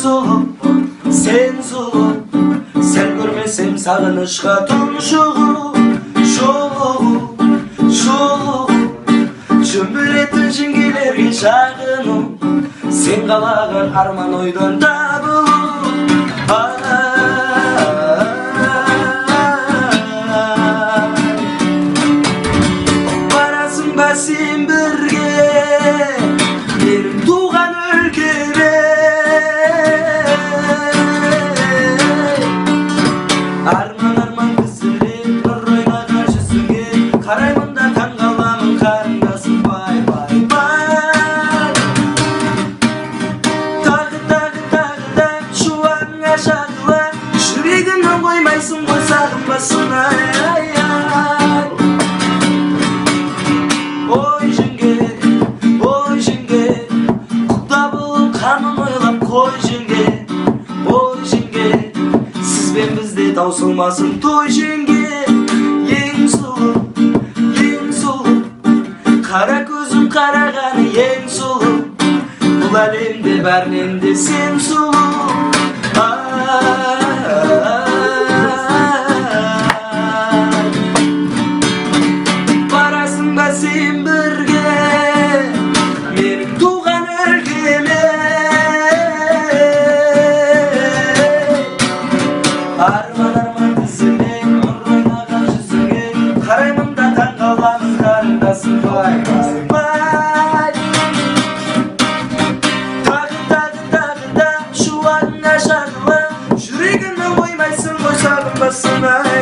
sen sulu. Sen görmesem sağınışqa tunşuğu. Şoğu Çömbüretin жиңгелерге шағыну. Sen қалаған арман ойдан табылу. Барасың ба сен бірге менің туған өлкеме. Арман тізіліп нұр ойнаған жүзіңе қараймын да таң қаламын қарындасым. Бай тағы да шуағыңа жағыла, жүрегімнен қоймайсың ғой сағынбасын. Ой жеңге құда болып қамын ойлап қой жеңге. Ой жеңге сізбен бізде таусылмасын той жеңге. Ең сұлу қара көзім қарағаны ең сұлу. Бұл әлемде бәрінен де сен сұлу. Барасың ба сен бірге менің туған өлкеме. Арман тізіліп нұр ойнаған жүзіңе қараймын да таң қаламын қарындасым. Бай тағы да шуағыңа жағыла, жүрегімнен қоймайсың ғой сағынбасын.